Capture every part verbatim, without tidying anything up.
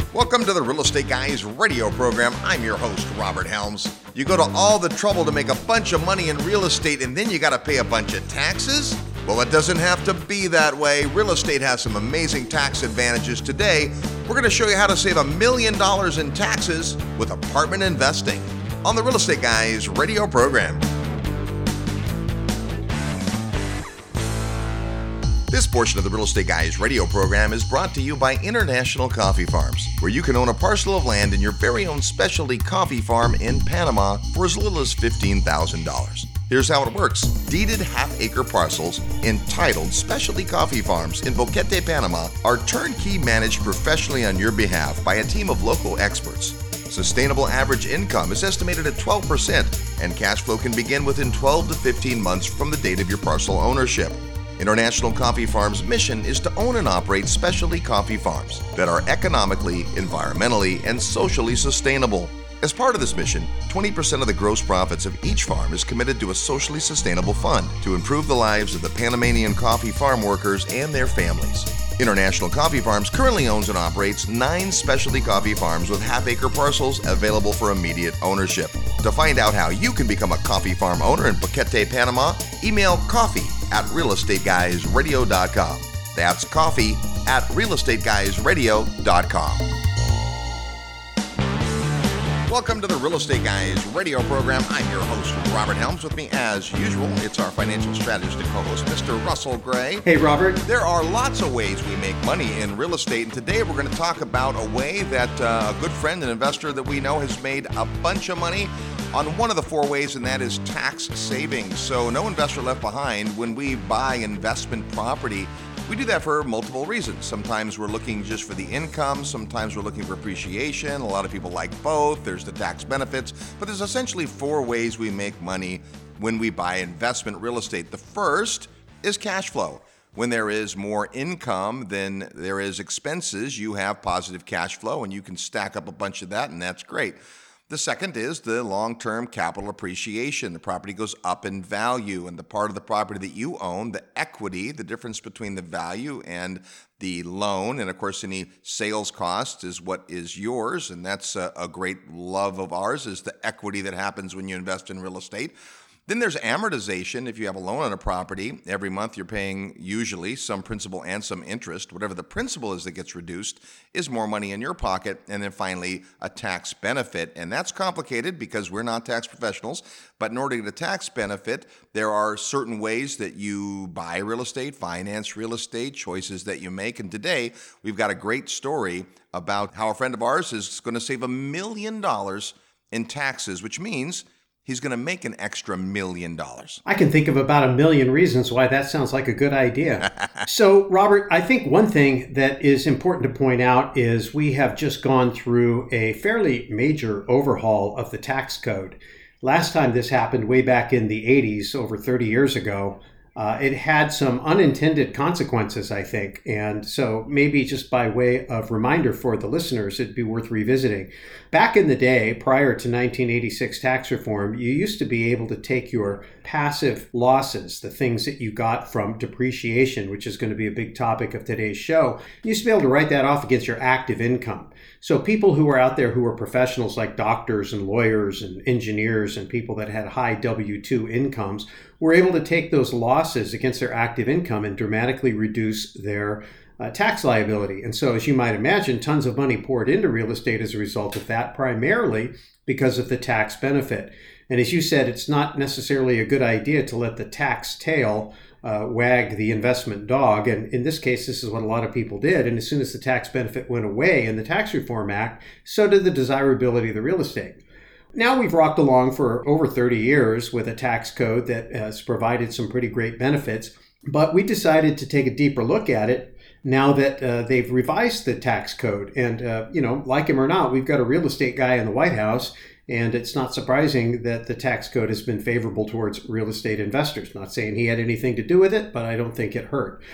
Welcome to the Real Estate Guys radio program. I'm your host, Robert Helms. You go to all the trouble to make a bunch of money in real estate and then you got to pay a bunch of taxes? Well, it doesn't have to be that way. Real estate has some amazing tax advantages. Today, we're going to show you how to save a million dollars in taxes with apartment investing on the Real Estate Guys radio program. This portion of the Real Estate Guys radio program is brought to you by International Coffee Farms, where you can own a parcel of land in your very own specialty coffee farm in Panama for as little as fifteen thousand dollars. Here's how it works. Deeded half-acre parcels entitled Specialty Coffee Farms in Boquete, Panama are turnkey managed professionally on your behalf by a team of local experts. Sustainable average income is estimated at twelve percent, and cash flow can begin within twelve to fifteen months from the date of your parcel ownership. International Coffee Farms' mission is to own and operate specialty coffee farms that are economically, environmentally, and socially sustainable. As part of this mission, twenty percent of the gross profits of each farm is committed to a socially sustainable fund to improve the lives of the Panamanian coffee farm workers and their families. International Coffee Farms currently owns and operates nine specialty coffee farms with half-acre parcels available for immediate ownership. To find out how you can become a coffee farm owner in Boquete, Panama, email coffee at real estate guys radio dot com. That's coffee at real estate guys radio dot com. Welcome to the Real Estate Guys radio program. I'm your host, Robert Helms. With me, as usual, it's our financial strategist and co-host, Mister Russell Gray. Hey, Robert. There are lots of ways we make money in real estate, and today we're going to talk about a way that uh, a good friend and investor that we know has made a bunch of money on one of the four ways, and that is tax savings. So no investor left behind. When we buy investment property, we do that for multiple reasons. Sometimes we're looking just for the income. Sometimes we're looking for appreciation. A lot of people like both. There's the tax benefits. But there's essentially four ways we make money when we buy investment real estate. The first is cash flow. When there is more income than there is expenses, you have positive cash flow, and you can stack up a bunch of that, and that's great. The second is the long-term capital appreciation. The property goes up in value, and the part of the property that you own, the equity, the difference between the value and the loan, and of course any sales cost is what is yours, and that's a, a great love of ours, is the equity that happens when you invest in real estate. Then there's amortization. If you have a loan on a property, every month you're paying usually some principal and some interest. Whatever the principal is that gets reduced is more money in your pocket. And then finally, a tax benefit. And that's complicated because we're not tax professionals. But in order to get a tax benefit, there are certain ways that you buy real estate, finance real estate, choices that you make. And today, we've got a great story about how a friend of ours is going to save a million dollars in taxes, which means he's going to make an extra million dollars. I can think of about a million reasons why that sounds like a good idea. So, Robert, I think one thing that is important to point out is we have just gone through a fairly major overhaul of the tax code. Last time this happened way back in the eighties, over thirty years ago, uh, it had some unintended consequences, I think. And so maybe just by way of reminder for the listeners, it'd be worth revisiting. Back in the day, prior to nineteen eighty-six tax reform, you used to be able to take your passive losses, the things that you got from depreciation, which is going to be a big topic of today's show. You used to be able to write that off against your active income. So people who are out there who are professionals like doctors and lawyers and engineers and people that had high W two incomes were able to take those losses against their active income and dramatically reduce their uh, tax liability. And so, as you might imagine, tons of money poured into real estate as a result of that, primarily because of the tax benefit. And as you said, it's not necessarily a good idea to let the tax tail uh, wag the investment dog. And in this case, this is what a lot of people did. And as soon as the tax benefit went away in the Tax Reform Act, so did the desirability of the real estate. Now we've rocked along for over thirty years with a tax code that has provided some pretty great benefits, but we decided to take a deeper look at it now that uh, they've revised the tax code. And, uh, you know, like him or not, we've got a real estate guy in the White House, and it's not surprising that the tax code has been favorable towards real estate investors. Not saying he had anything to do with it, but I don't think it hurt.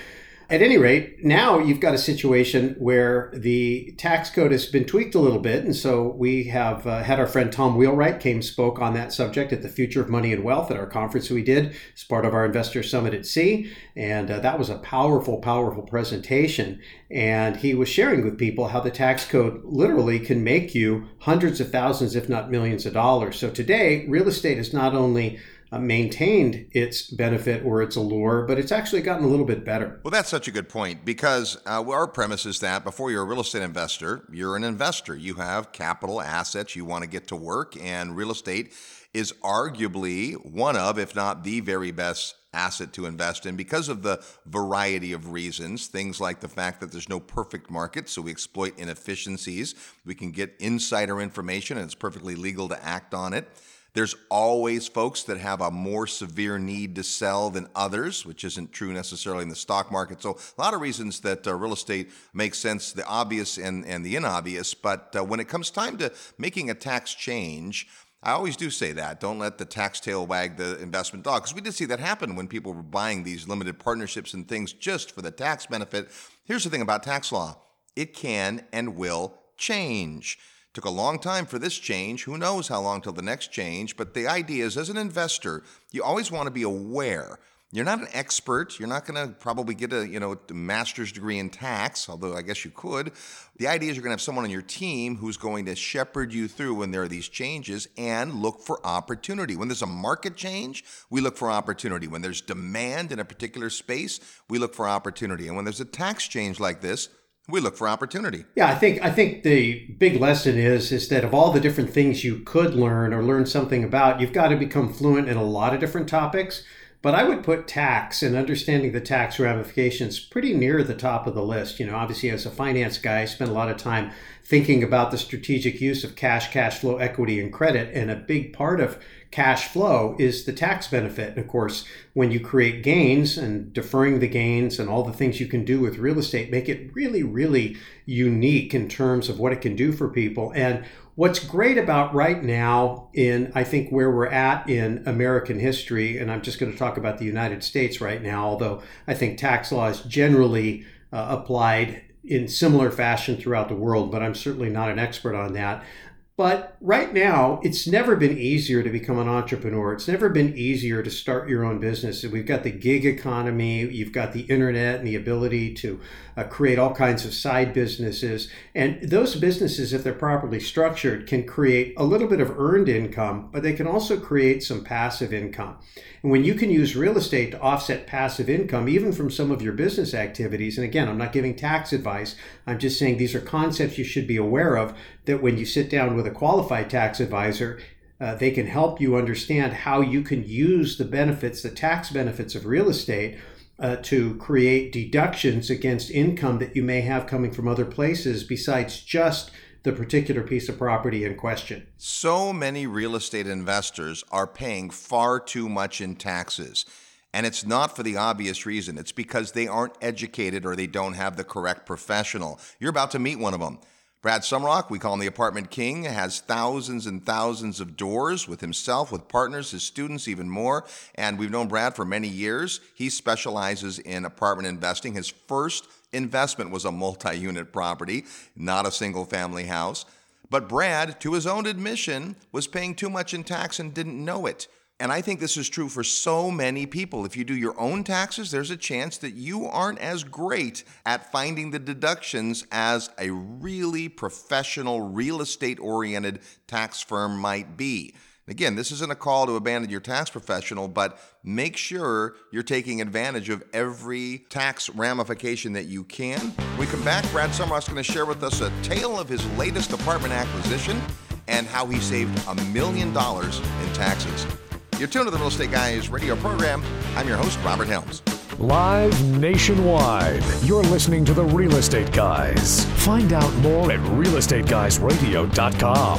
At any rate, now you've got a situation where the tax code has been tweaked a little bit. And so we have uh, had our friend Tom Wheelwright came spoke on that subject at the Future of Money and Wealth at our conference we did as part of our Investor Summit at Sea. And uh, that was a powerful, powerful presentation. And he was sharing with people how the tax code literally can make you hundreds of thousands, if not millions of dollars. So today, real estate is not only Uh, maintained its benefit or its allure, but it's actually gotten a little bit better. Well, that's such a good point because uh, our premise is that before you're a real estate investor, you're an investor. You have capital assets you want to get to work, and real estate is arguably one of, if not the very best asset to invest in because of the variety of reasons, things like the fact that there's no perfect market, so we exploit inefficiencies. We can get insider information, and it's perfectly legal to act on it. There's always folks that have a more severe need to sell than others, which isn't true necessarily in the stock market. So a lot of reasons that uh, real estate makes sense, the obvious and, and the inobvious. But uh, when it comes time to making a tax change, I always do say that. Don't let the tax tail wag the investment dog. Because we did see that happen when people were buying these limited partnerships and things just for the tax benefit. Here's the thing about tax law. It can and will change. Took a long time for this change. Who knows how long till the next change? But the idea is, as an investor, you always want to be aware. You're not an expert. You're not going to probably get a you know a master's degree in tax, although I guess you could. The idea is you're going to have someone on your team who's going to shepherd you through when there are these changes and look for opportunity. When there's a market change, we look for opportunity. When there's demand in a particular space, we look for opportunity. And when there's a tax change like this, we look for opportunity. Yeah, I think I think the big lesson is is that of all the different things you could learn or learn something about, you've got to become fluent in a lot of different topics. But I would put tax and understanding the tax ramifications pretty near the top of the list. You know, obviously as a finance guy, I spend a lot of time thinking about the strategic use of cash, cash flow, equity, and credit. And a big part of cash flow is the tax benefit. And of course, when you create gains and deferring the gains and all the things you can do with real estate, make it really, really unique in terms of what it can do for people. And what's great about right now in, I think, where we're at in American history, and I'm just going to talk about the United States right now, although I think tax law is generally uh, applied in similar fashion throughout the world, but I'm certainly not an expert on that. But right now, it's never been easier to become an entrepreneur. It's never been easier to start your own business. We've got the gig economy, you've got the internet and the ability to uh, create all kinds of side businesses. And those businesses, if they're properly structured, can create a little bit of earned income, but they can also create some passive income. And when you can use real estate to offset passive income, even from some of your business activities, and again, I'm not giving tax advice, I'm just saying these are concepts you should be aware of, that when you sit down with a qualified tax advisor, uh, they can help you understand how you can use the benefits, the tax benefits of real estate uh, to create deductions against income that you may have coming from other places besides just the particular piece of property in question. So many real estate investors are paying far too much in taxes. And it's not for the obvious reason. It's because they aren't educated or they don't have the correct professional. You're about to meet one of them. Brad Sumrock, we call him the Apartment King, has thousands and thousands of doors with himself, with partners, his students, even more. And we've known Brad for many years. He specializes in apartment investing. His first investment was a multi-unit property, not a single-family house. But Brad, to his own admission, was paying too much in tax and didn't know it. And I think this is true for so many people. If you do your own taxes, there's a chance that you aren't as great at finding the deductions as a really professional, real estate-oriented tax firm might be. Again, this isn't a call to abandon your tax professional, but make sure you're taking advantage of every tax ramification that you can. When we come back, Brad Sumrock's going to share with us a tale of his latest apartment acquisition and how he saved a million dollars in taxes. You're tuned to the Real Estate Guys radio program. I'm your host, Robert Helms. Live nationwide, you're listening to the Real Estate Guys. Find out more at real estate guys radio dot com.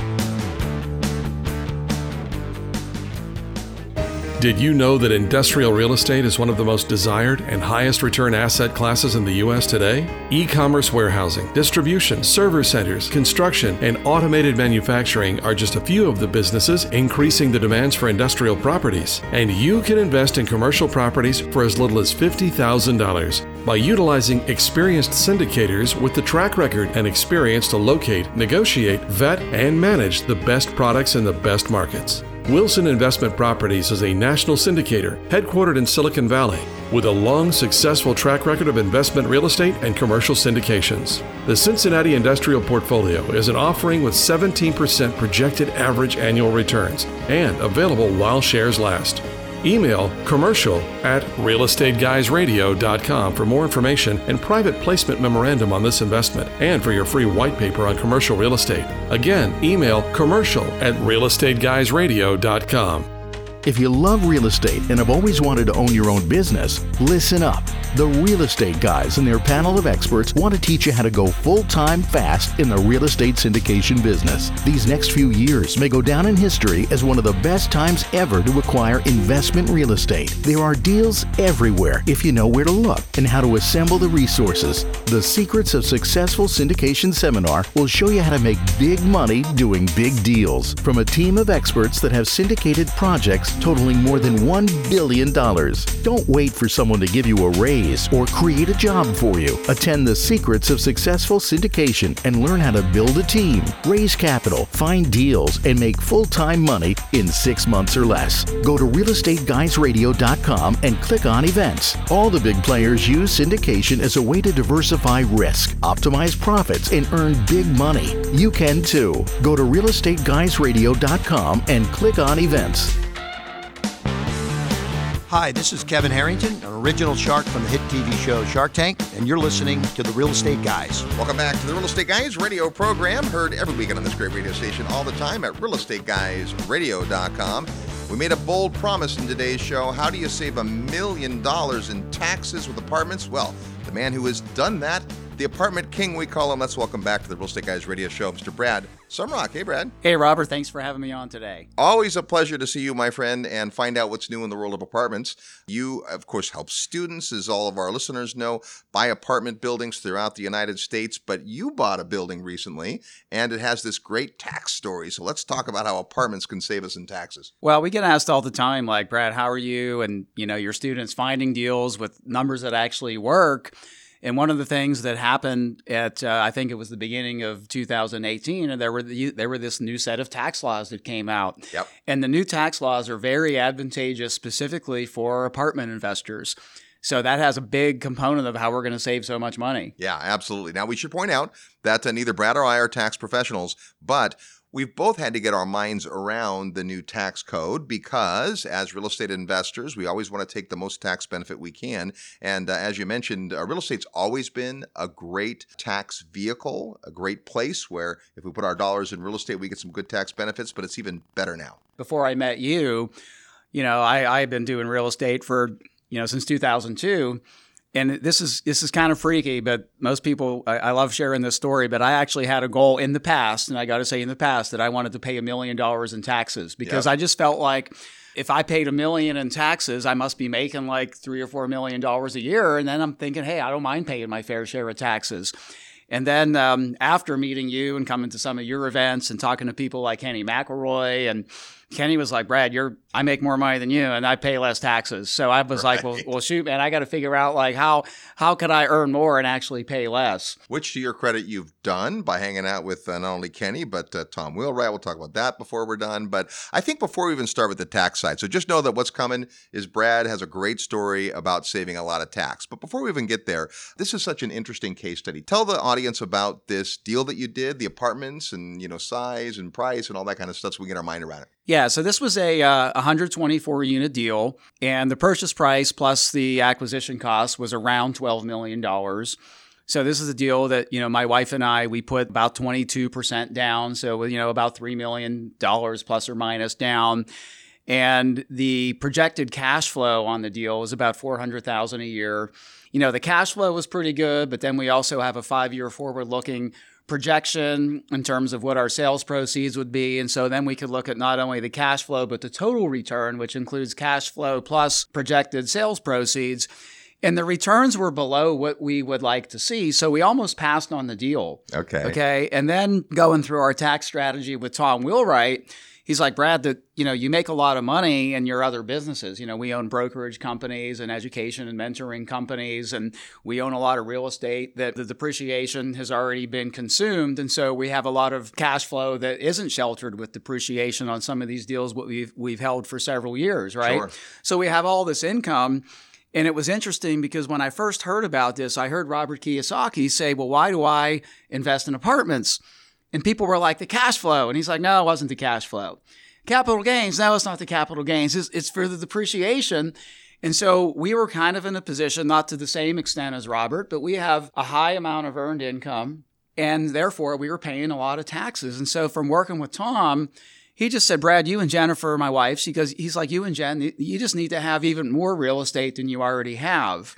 Did you know that industrial real estate is one of the most desired and highest return asset classes in the U S today? E-commerce warehousing, distribution, server centers, construction, and automated manufacturing are just a few of the businesses increasing the demands for industrial properties. And you can invest in commercial properties for as little as fifty thousand dollars. by utilizing experienced syndicators with the track record and experience to locate, negotiate, vet, and manage the best products in the best markets. Wilson Investment Properties is a national syndicator headquartered in Silicon Valley with a long, successful track record of investment real estate and commercial syndications. The Cincinnati Industrial Portfolio is an offering with seventeen percent projected average annual returns and available while shares last. Email commercial at real estate guys radio dot com for more information and private placement memorandum on this investment and for your free white paper on commercial real estate. Again, email commercial at real estate guys radio dot com. If you love real estate and have always wanted to own your own business, listen up. The Real Estate Guys and their panel of experts want to teach you how to go full-time fast in the real estate syndication business. These next few years may go down in history as one of the best times ever to acquire investment real estate. There are deals everywhere if you know where to look and how to assemble the resources. The Secrets of Successful Syndication seminar will show you how to make big money doing big deals from a team of experts that have syndicated projects totaling more than one billion dollars. Don't wait for someone to give you a raise or create a job for you. Attend the Secrets of Successful Syndication and learn how to build a team, raise capital, find deals, and make full-time money in six months or less. Go to real estate guys radio dot com and click on events. All the big players use syndication as a way to diversify risk, optimize profits, and earn big money. You can too. Go to real estate guys radio dot com and click on events. Hi, this is Kevin Harrington, an original shark from the hit T V show Shark Tank, and you're listening to The Real Estate Guys. Welcome back to the Real Estate Guys radio program, heard every weekend on this great radio station all the time at real estate guys radio dot com. We made a bold promise in today's show. How do you save a million dollars in taxes with apartments? Well, the man who has done that, the apartment king we call him. Let's welcome back to the Real Estate Guys radio show, Mister Brad Sumrock. Hey, Brad. Hey, Robert. Thanks for having me on today. Always a pleasure to see you, my friend, and find out what's new in the world of apartments. You, of course, help students, as all of our listeners know, buy apartment buildings throughout the United States. But you bought a building recently, and it has this great tax story. So let's talk about how apartments can save us in taxes. Well, we get asked all the time, like, Brad, how are you? And, you know, your students finding deals with numbers that actually work. And one of the things that happened at, uh, I think it was the beginning of two thousand eighteen, and there were the, there were this new set of tax laws that came out. Yep. And the new tax laws are very advantageous specifically for apartment investors. So that has a big component of how we're going to save so much money. Yeah, absolutely. Now, we should point out that uh, neither Brad or I are tax professionals, but we've both had to get our minds around the new tax code because as real estate investors, we always want to take the most tax benefit we can. And uh, as you mentioned, uh, real estate's always been a great tax vehicle, a great place where if we put our dollars in real estate, we get some good tax benefits, but it's even better now. Before I met you, you know, I, I've been doing real estate for, you know, since two thousand two. And this is this is kind of freaky, but most people, I, I love sharing this story, but I actually had a goal in the past, and I got to say in the past, that I wanted to pay a million dollars in taxes because Yep. I just felt like if I paid a million in taxes, I must be making like three or four million dollars a year. And then I'm thinking, hey, I don't mind paying my fair share of taxes. And then um, after meeting you and coming to some of your events and talking to people like Kenny McElroy, and Kenny was like, Brad, you're I make more money than you and I pay less taxes. So I was like, well, well, shoot, man, I got to figure out like how how could I earn more and actually pay less? Which, to your credit, you've done by hanging out with uh, not only Kenny, but uh, Tom Wheelwright. We'll talk about that before we're done. But I think before we even start with the tax side, so just know that what's coming is Brad has a great story about saving a lot of tax. But before we even get there, this is such an interesting case study. Tell the audience about this deal that you did, the apartments and, you know, size and price and all that kind of stuff so we get our mind around it. Yeah, so this was a uh, one hundred twenty-four unit deal, and the purchase price plus the acquisition cost was around twelve million dollars. So this is a deal that, you know, my wife and I, we put about twenty-two percent down, so, you know, about three million dollars plus or minus down. And the projected cash flow on the deal was about four hundred thousand dollars a year. You know, the cash flow was pretty good, but then we also have a five-year forward-looking projection in terms of what our sales proceeds would be. And so then we could look at not only the cash flow, but the total return, which includes cash flow plus projected sales proceeds. And the returns were below what we would like to see. So we almost passed on the deal. Okay. Okay. And then going through our tax strategy with Tom Wheelwright, he's like, Brad, that you know, you make a lot of money in your other businesses. You know, we own brokerage companies and education and mentoring companies, and we own a lot of real estate that the depreciation has already been consumed. And so we have a lot of cash flow that isn't sheltered with depreciation on some of these deals what we've we've held for several years, right? Sure. So we have all this income. And it was interesting because when I first heard about this, I heard Robert Kiyosaki say, well, why do I invest in apartments? And people were like, the cash flow. And he's like, no, it wasn't the cash flow. Capital gains, no, it's not the capital gains. It's, it's for the depreciation. And so we were kind of in a position, not to the same extent as Robert, but we have a high amount of earned income. And therefore, we were paying a lot of taxes. And so from working with Tom, he just said, Brad, you and Jennifer, my wife, she goes, he's like, you and Jen, you just need to have even more real estate than you already have.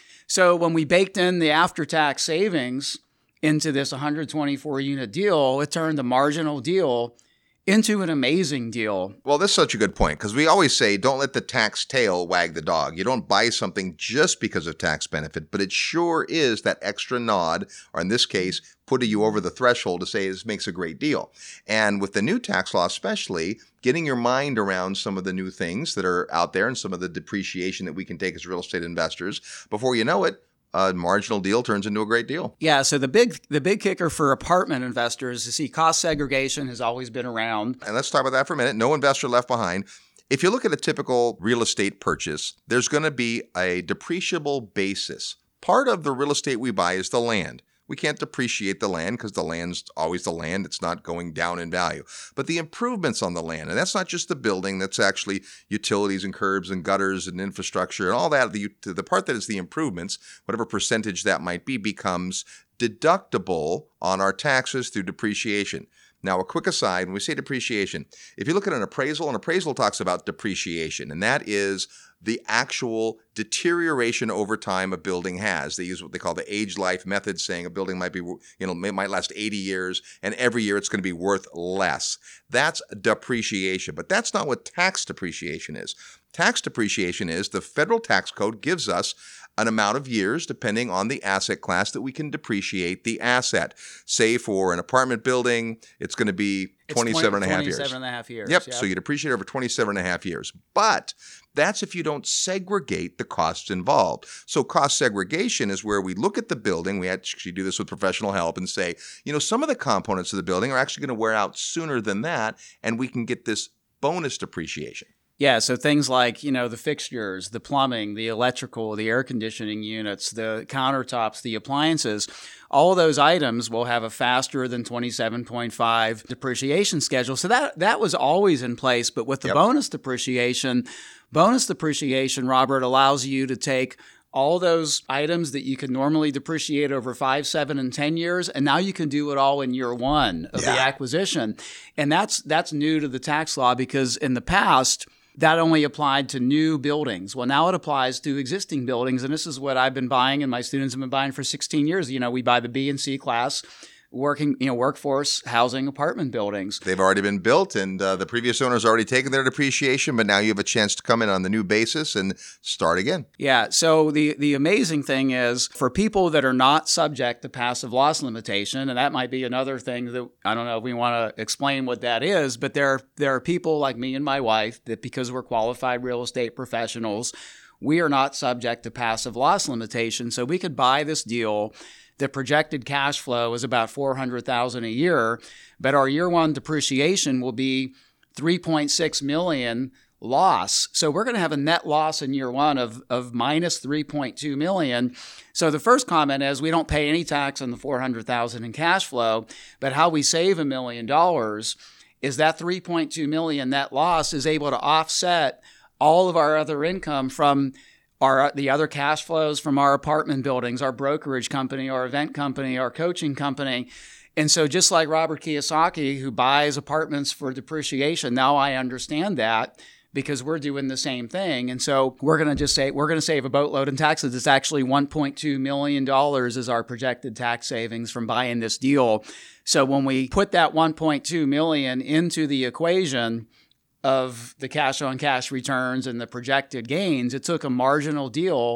So when we baked in the after-tax savings into this one hundred twenty-four unit deal, it turned a marginal deal into an amazing deal. Well, this is such a good point because we always say don't let the tax tail wag the dog. You don't buy something just because of tax benefit, but it sure is that extra nod, or in this case, putting you over the threshold to say this makes a great deal. And with the new tax law especially, getting your mind around some of the new things that are out there and some of the depreciation that we can take as real estate investors, before you know it, a marginal deal turns into a great deal. Yeah, so the big the big kicker for apartment investors is, see, cost segregation has always been around. And let's talk about that for a minute. No investor left behind. If you look at a typical real estate purchase, there's going to be a depreciable basis. Part of the real estate we buy is the land. We can't depreciate the land because the land's always the land. It's not going down in value. But the improvements on the land, and that's not just the building, that's actually utilities and curbs and gutters and infrastructure and all that. The, the part that is the improvements, whatever percentage that might be, becomes deductible on our taxes through depreciation. Now, a quick aside, when we say depreciation, if you look at an appraisal, an appraisal talks about depreciation, and that is the actual deterioration over time a building has. They use what they call the age-life method, saying a building might be, you know, it might last eighty years, and every year it's going to be worth less. That's depreciation, but that's not what tax depreciation is. Tax depreciation is the federal tax code gives us an amount of years, depending on the asset class, that we can depreciate the asset. Say for an apartment building, it's going to be twenty-seven and a half years. twenty-seven and a half years. Yep. Yeah. So you depreciate over twenty-seven and a half years. But that's if you don't segregate the costs involved. So cost segregation is where we look at the building. We actually do this with professional help and say, you know, some of the components of the building are actually going to wear out sooner than that, and we can get this bonus depreciation. Yeah, so things like, you know, the fixtures, the plumbing, the electrical, the air conditioning units, the countertops, the appliances, all of those items will have a faster than twenty-seven point five depreciation schedule. So that that was always in place, but with the Yep. bonus depreciation, bonus depreciation, Robert, allows you to take all those items that you could normally depreciate over five, seven, and ten years, and now you can do it all in year one of Yeah. the acquisition. And that's that's new to the tax law because in the past, that only applied to new buildings. Well, now it applies to existing buildings, and this is what I've been buying, and my students have been buying for sixteen years. You know, we buy the B and C class, working, you know, workforce housing apartment buildings. They've already been built, and uh, the previous owner's already taken their depreciation, but now you have a chance to come in on the new basis and start again. Yeah. So the the amazing thing is for people that are not subject to passive loss limitation, and that might be another thing that I don't know if we want to explain what that is, but there there are people like me and my wife that because we're qualified real estate professionals, we are not subject to passive loss limitation. So we could buy this deal. The projected cash flow is about four hundred thousand dollars a year, but our year one depreciation will be three point six million dollars loss. So we're going to have a net loss in year one of, of minus three point two million dollars. So the first comment is we don't pay any tax on the four hundred thousand dollars in cash flow, but how we save a million dollars is that three point two million dollars net loss is able to offset all of our other income from our the other cash flows from our apartment buildings, our brokerage company, our event company, our coaching company. And so just like Robert Kiyosaki, who buys apartments for depreciation, now I understand that because we're doing the same thing. And so we're going to just say, we're going to save a boatload in taxes. It's actually one point two million dollars is our projected tax savings from buying this deal. So when we put that one point two million dollars into the equation of the cash on cash returns and the projected gains, it took a marginal deal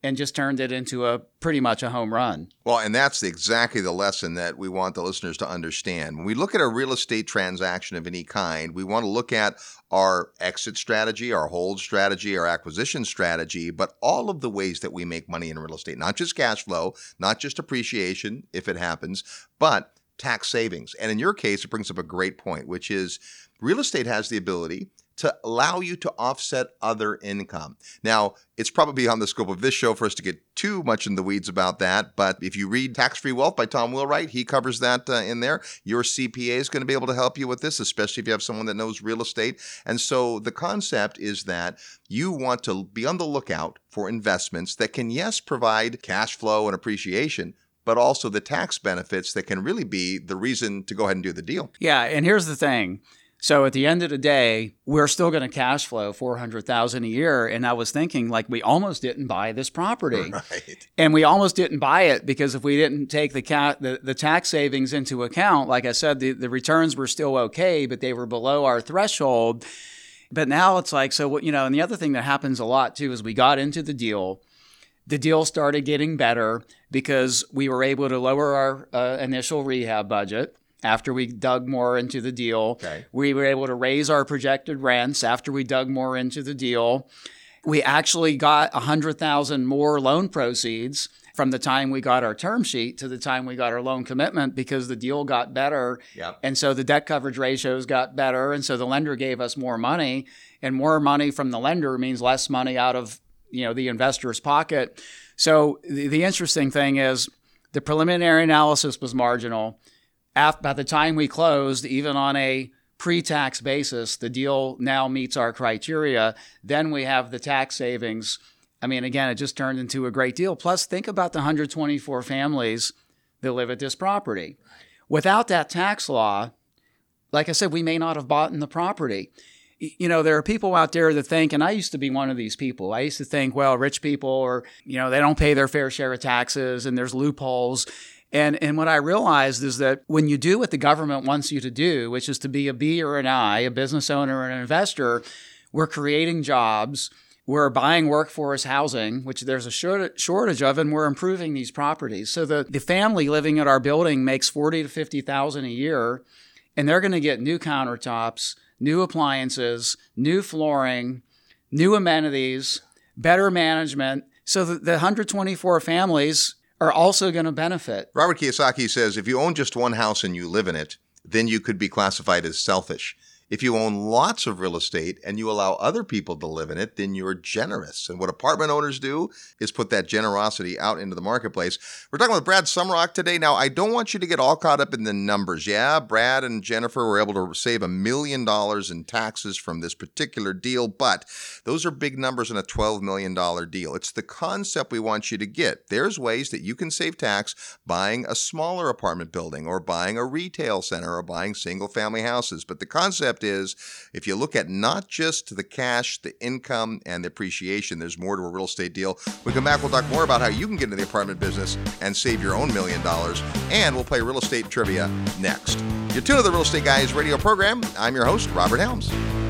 and just turned it into a pretty much a home run. Well, and that's exactly the lesson that we want the listeners to understand. When we look at a real estate transaction of any kind, we want to look at our exit strategy, our hold strategy, our acquisition strategy, but all of the ways that we make money in real estate, not just cash flow, not just appreciation, if it happens, but tax savings. And in your case, it brings up a great point, which is real estate has the ability to allow you to offset other income. Now, it's probably beyond the scope of this show for us to get too much in the weeds about that, but if you read Tax-Free Wealth by Tom Wheelwright, he covers that uh, in there. Your C P A is going to be able to help you with this, especially if you have someone that knows real estate. And so the concept is that you want to be on the lookout for investments that can, yes, provide cash flow and appreciation, but also the tax benefits that can really be the reason to go ahead and do the deal. Yeah, and here's the thing. So at the end of the day, we're still going to cash flow four hundred thousand dollars a year. And I was thinking, like, we almost didn't buy this property. Right. And we almost didn't buy it because if we didn't take the, ca- the, the tax savings into account, like I said, the, the returns were still okay, but they were below our threshold. But now it's like, so, you know, and the other thing that happens a lot too is we got into the deal. The deal started getting better because we were able to lower our uh, initial rehab budget. After we dug more into the deal, okay. We were able to raise our projected rents after we dug more into the deal. We actually got one hundred thousand dollars more loan proceeds from the time we got our term sheet to the time we got our loan commitment because the deal got better. Yep. And so the debt coverage ratios got better. And so the lender gave us more money, and more money from the lender means less money out of, you know, the investor's pocket. So the, the interesting thing is the preliminary analysis was marginal. After, by the time we closed, even on a pre-tax basis, the deal now meets our criteria. Then we have the tax savings. I mean, again, it just turned into a great deal. Plus, think about the one hundred twenty-four families that live at this property. Without that tax law, like I said, we may not have bought in the property. You know, there are people out there that think, and I used to be one of these people. I used to think, well, rich people are, you know, they don't pay their fair share of taxes and there's loopholes. And and what I realized is that when you do what the government wants you to do, which is to be a B or an I, a business owner or an investor, we're creating jobs, we're buying workforce housing, which there's a shortage of, and we're improving these properties. So the, the family living at our building makes forty thousand to fifty thousand dollars a year, and they're going to get new countertops, new appliances, new flooring, new amenities, better management. So the, the one hundred twenty-four families are also going to benefit. Robert Kiyosaki says, if you own just one house and you live in it, then you could be classified as selfish. If you own lots of real estate and you allow other people to live in it, then you're generous. And what apartment owners do is put that generosity out into the marketplace. We're talking with Brad Sumrock today. Now, I don't want you to get all caught up in the numbers. Yeah, Brad and Jennifer were able to save a million dollars in taxes from this particular deal, but those are big numbers in a twelve million dollars deal. It's the concept we want you to get. There's ways that you can save tax buying a smaller apartment building or buying a retail center or buying single-family houses. But the concept is, if you look at not just the cash, the income, and the appreciation, there's more to a real estate deal. We come back, we'll talk more about how you can get into the apartment business and save your own million dollars, and we'll play real estate trivia next. You're tuned to the Real Estate Guys radio program. I'm your host, Robert Helms.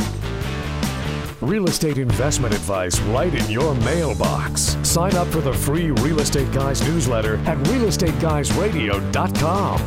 Real estate investment advice right in your mailbox. Sign up for the free Real Estate Guys newsletter at real estate guys radio dot com.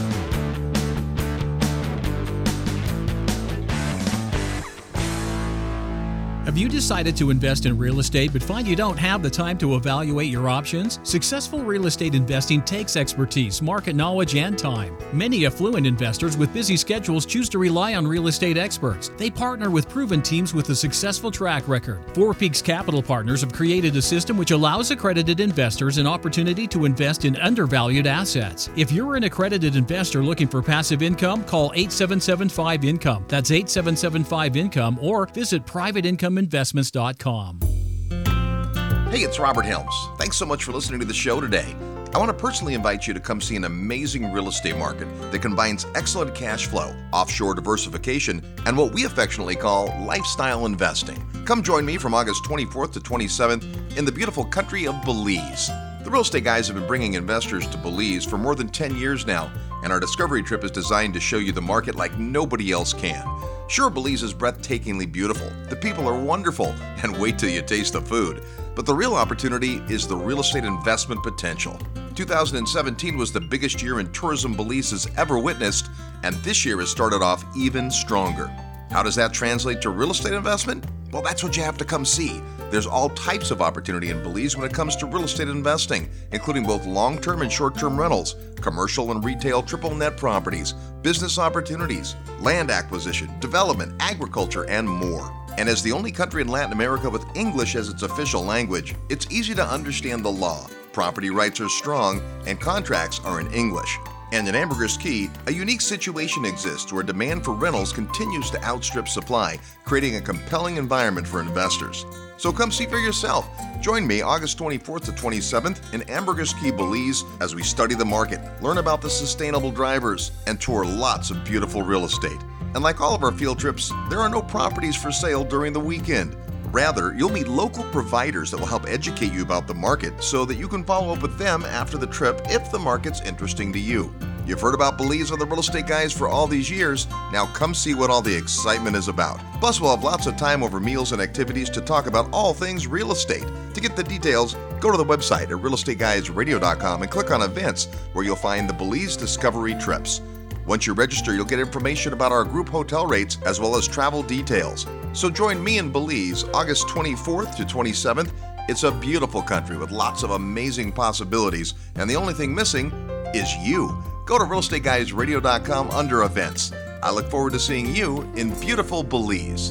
Have you decided to invest in real estate but find you don't have the time to evaluate your options? Successful real estate investing takes expertise, market knowledge, and time. Many affluent investors with busy schedules choose to rely on real estate experts. They partner with proven teams with a successful track record. Four Peaks Capital Partners have created a system which allows accredited investors an opportunity to invest in undervalued assets. If you're an accredited investor looking for passive income, call eight seven seven five income. That's eight seven seven five income, or visit private income investments dot com. Hey, it's Robert Helms. Thanks so much for listening to the show today. I want to personally invite you to come see an amazing real estate market that combines excellent cash flow, offshore diversification, and what we affectionately call lifestyle investing. Come join me from August twenty-fourth to twenty-seventh in the beautiful country of Belize. The Real Estate Guys have been bringing investors to Belize for more than ten years now, and our discovery trip is designed to show you the market like nobody else can. Sure, Belize is breathtakingly beautiful. The people are wonderful, and wait till you taste the food. But the real opportunity is the real estate investment potential. two thousand seventeen was the biggest year in tourism Belize has ever witnessed, and this year has started off even stronger. How does that translate to real estate investment? Well, that's what you have to come see. There's all types of opportunity in Belize when it comes to real estate investing, including both long-term and short-term rentals, commercial and retail triple net properties, business opportunities, land acquisition, development, agriculture, and more. And as the only country in Latin America with English as its official language, it's easy to understand the law. Property rights are strong, and contracts are in English. And in Ambergris Caye, a unique situation exists where demand for rentals continues to outstrip supply, creating a compelling environment for investors. So come see for yourself. Join me August twenty-fourth to twenty-seventh in Ambergris Caye, Belize, as we study the market, learn about the sustainable drivers, and tour lots of beautiful real estate. And like all of our field trips, there are no properties for sale during the weekend. Rather, you'll meet local providers that will help educate you about the market so that you can follow up with them after the trip if the market's interesting to you. You've heard about Belize on the Real Estate Guys for all these years. Now come see what all the excitement is about. Plus, we'll have lots of time over meals and activities to talk about all things real estate. To get the details, go to the website at real estate guys radio dot com and click on Events, where you'll find the Belize Discovery Trips. Once you register, you'll get information about our group hotel rates as well as travel details. So join me in Belize August twenty-fourth to twenty-seventh. It's a beautiful country with lots of amazing possibilities, and the only thing missing is you. Go to real estate guys radio dot com under Events. I look forward to seeing you in beautiful Belize.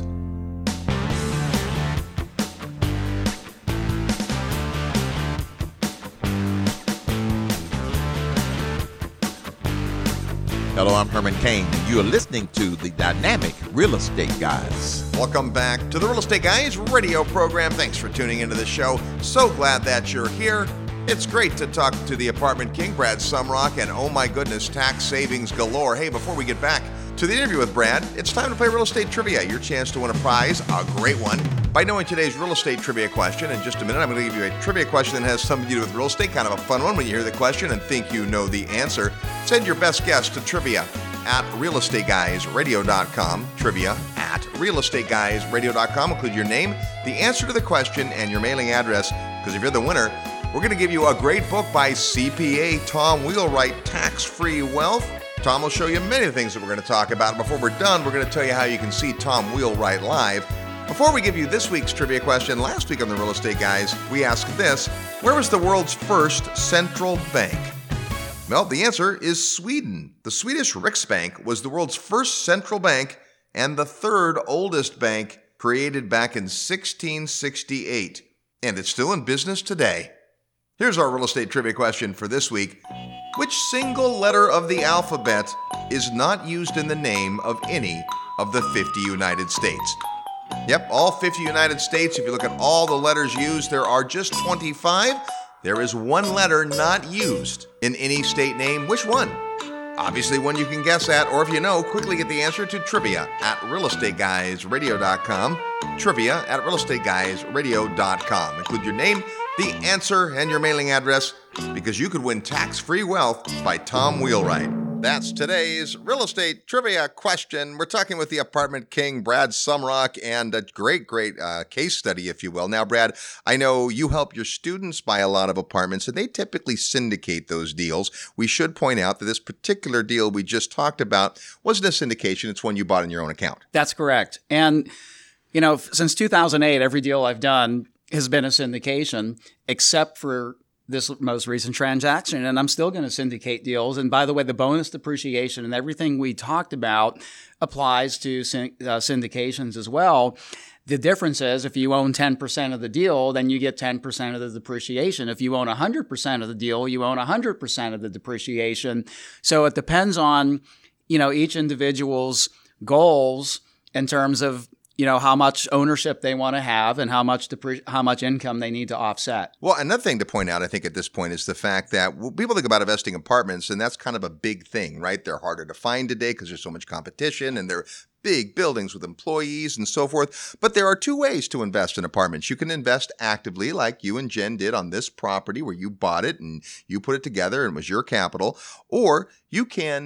Hello, I'm Herman Cain, and you are listening to the Dynamic Real Estate Guys. Welcome back to the Real Estate Guys radio program. Thanks for tuning into the show. So glad that you're here. It's great to talk to the apartment king, Brad Sumrock, and oh my goodness, tax savings galore. Hey, before we get back to the interview with Brad, it's time to play Real Estate Trivia. Your chance to win a prize, a great one, by knowing today's real estate trivia question. In just a minute, I'm going to give you a trivia question that has something to do with real estate, kind of a fun one when you hear the question and think you know the answer. Send your best guess to trivia at real estate guys radio dot com, trivia at real estate guys radio dot com. Include your name, the answer to the question, and your mailing address, because if you're the winner, we're going to give you a great book by C P A Tom Wheelwright, Tax-Free Wealth. Tom will show you many things that we're going to talk about. Before we're done, we're going to tell you how you can see Tom Wheelwright live. Before we give you this week's trivia question, last week on the Real Estate Guys, we asked this: where was the world's first central bank? Well, the answer is Sweden. The Swedish Riksbank was the world's first central bank and the third oldest bank, created back in sixteen sixty-eight. And it's still in business today. Here's our real estate trivia question for this week. Which single letter of the alphabet is not used in the name of any of the fifty United States? Yep, all fifty United States. If you look at all the letters used, there are just twenty-five. There is one letter not used in any state name. Which one? Obviously one you can guess at, or if you know, quickly get the answer to trivia at real estate guys radio dot com. Trivia at real estate guys radio dot com. Include your name, the answer, and your mailing address, because you could win tax-free wealth by Tom Wheelwright. That's today's real estate trivia question. We're talking with the apartment king, Brad Sumrock, and a great, great uh, case study, if you will. Now, Brad, I know you help your students buy a lot of apartments, and they typically syndicate those deals. We should point out that this particular deal we just talked about wasn't a syndication. It's one you bought in your own account. That's correct. And, you know, since two thousand eight, every deal I've done has been a syndication, except for this most recent transaction, and I'm still going to syndicate deals. And by the way, the bonus depreciation and everything we talked about applies to syn- uh, syndications as well. The difference is if you own ten percent of the deal, then you get ten percent of the depreciation. If you own one hundred percent of the deal, you own one hundred percent of the depreciation. So it depends on, you know, each individual's goals in terms of, you know, how much ownership they want to have and how much depre- how much income they need to offset. Well, another thing to point out, I think, at this point is the fact that people think about investing in apartments, and that's kind of a big thing, right? They're harder to find today because there's so much competition, and they're big buildings with employees and so forth. But there are two ways to invest in apartments. You can invest actively, like you and Jen did on this property where you bought it and you put it together and it was your capital, or you can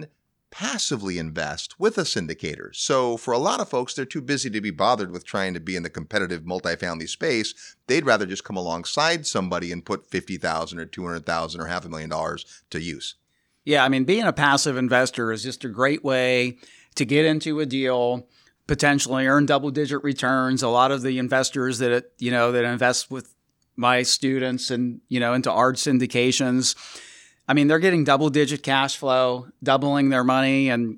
passively invest with a syndicator. So for a lot of folks, they're too busy to be bothered with trying to be in the competitive multifamily space. They'd rather just come alongside somebody and put fifty thousand dollars or two hundred thousand dollars or half a million dollars to use. Yeah, I mean, being a passive investor is just a great way to get into a deal, potentially earn double-digit returns. A lot of the investors that, you know, that invest with my students and, you know, into art syndications, I mean, they're getting double-digit cash flow, doubling their money, and,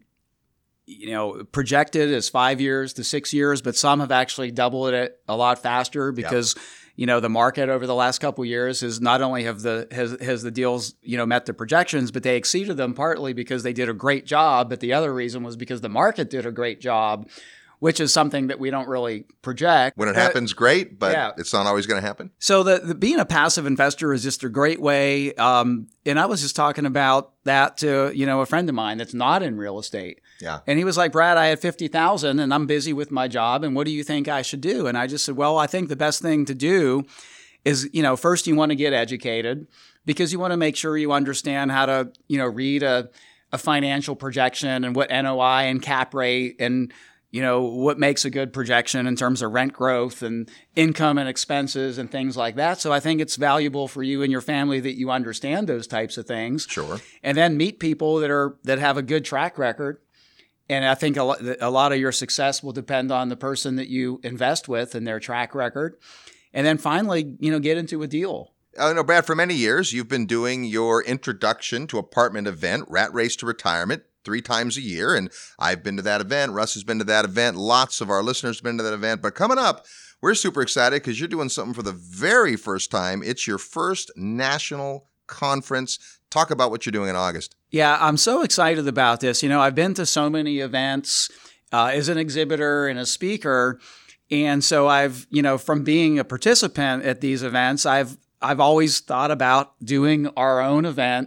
you know, projected as five years to six years, but some have actually doubled it a lot faster because, yep. you know, the market over the last couple of years is not only have the has, has the deals, you know, met the projections, but they exceeded them partly because they did a great job. But the other reason was because the market did a great job, which is something that we don't really project. When it but, happens, great, but yeah. it's not always going to happen. So the, the being a passive investor is just a great way. Um, and I was just talking about that to, you know, a friend of mine that's not in real estate. Yeah. And he was like, Brad, I had fifty thousand and I'm busy with my job. And what do you think I should do? And I just said, well, I think the best thing to do is, you know, first you want to get educated because you want to make sure you understand how to, you know, read a, a financial projection and what N O I and cap rate and, you know, what makes a good projection in terms of rent growth and income and expenses and things like that. So I think it's valuable for you and your family that you understand those types of things. Sure. And then meet people that are that have a good track record. And I think a lot, a lot of your success will depend on the person that you invest with and their track record. And then finally, you know, get into a deal. I know, Brad, for many years, you've been doing your introduction to apartment event, Rat Race to Retirement, three times a year. And I've been to that event. Russ has been to that event. Lots of our listeners have been to that event. But coming up, we're super excited because you're doing something for the very first time. It's your first national conference. Talk about what you're doing in August. Yeah, I'm so excited about this. You know, I've been to so many events uh, as an exhibitor and a speaker. And so I've, you know, from being a participant at these events, I've I've always thought about doing our own event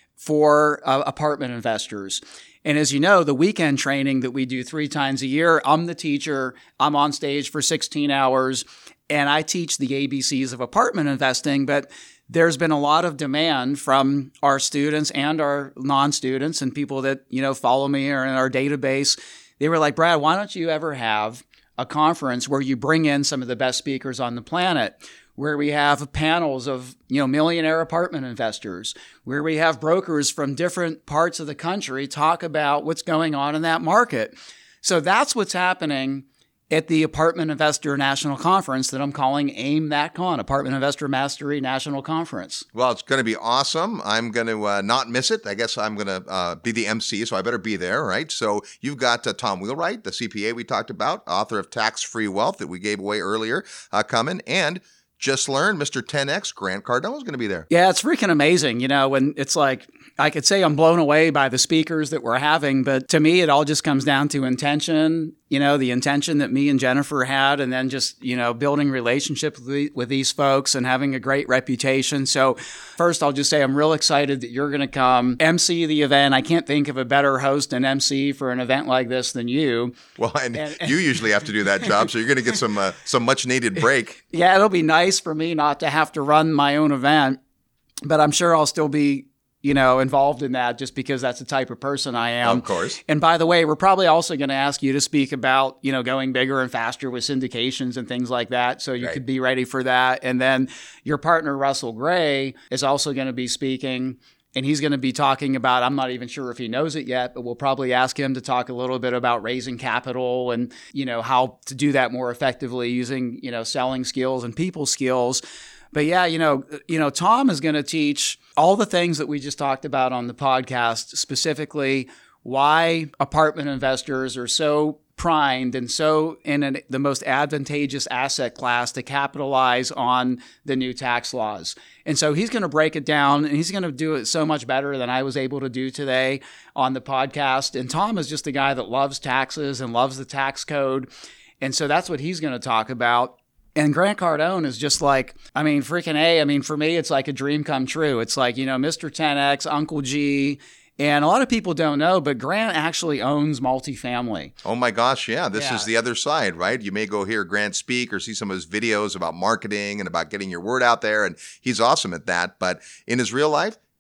for uh, apartment investors. And as you know, the weekend training that we do three times a year, I'm the teacher. I'm on stage for sixteen hours, and I teach the A B Cs of apartment investing. But there's been a lot of demand from our students and our non-students and people that, you know, follow me or in our database. They were like, Brad, why don't you ever have a conference where you bring in some of the best speakers on the planet, where we have panels of, you know, millionaire apartment investors, where we have brokers from different parts of the country talk about what's going on in that market. So that's what's happening at the Apartment Investor National Conference that I'm calling AIM That Con, Apartment Investor Mastery National Conference. Well, it's going to be awesome. I'm going to uh, not miss it. I guess I'm going to uh, be the M C, so I better be there, right? So you've got uh, Tom Wheelwright, the C P A we talked about, author of Tax-Free Wealth that we gave away earlier, uh, coming, and just learned Mister ten X, Grant Cardone, is going to be there. Yeah, it's freaking amazing. You know, when it's like, I could say I'm blown away by the speakers that we're having, but to me, it all just comes down to intention, you know, the intention that me and Jennifer had, and then just, you know, building relationships with, the, with these folks and having a great reputation. So first, I'll just say I'm real excited that you're going to come M C the event. I can't think of a better host and M C for an event like this than you. Well, and, and, and you usually have to do that job, so you're going to get some uh, some much needed break. Yeah, it'll be nice for me not to have to run my own event, but I'm sure I'll still be, you know, involved in that just because that's the type of person I am. Of course. And by the way, we're probably also going to ask you to speak about, you know, going bigger and faster with syndications and things like that. So you right. could be ready for that. And then your partner, Russell Gray, is also going to be speaking. And he's going to be talking about, I'm not even sure if he knows it yet, but we'll probably ask him to talk a little bit about raising capital and, you know, how to do that more effectively using, you know, selling skills and people skills. But yeah, you know, you know, Tom is going to teach all the things that we just talked about on the podcast, specifically why apartment investors are so primed and so in an, the most advantageous asset class to capitalize on the new tax laws. And so he's going to break it down, and he's going to do it so much better than I was able to do today on the podcast. And Tom is just a guy that loves taxes and loves the tax code. And so that's what he's going to talk about. And Grant Cardone is just like, I mean, freaking A. I mean, for me, it's like a dream come true. It's like, you know, Mister ten X, Uncle G. And a lot of people don't know, but Grant actually owns multifamily. Oh my gosh, yeah. This yeah. is the other side, right? You may go hear Grant speak or see some of his videos about marketing and about getting your word out there, and he's awesome at that. But in his real life,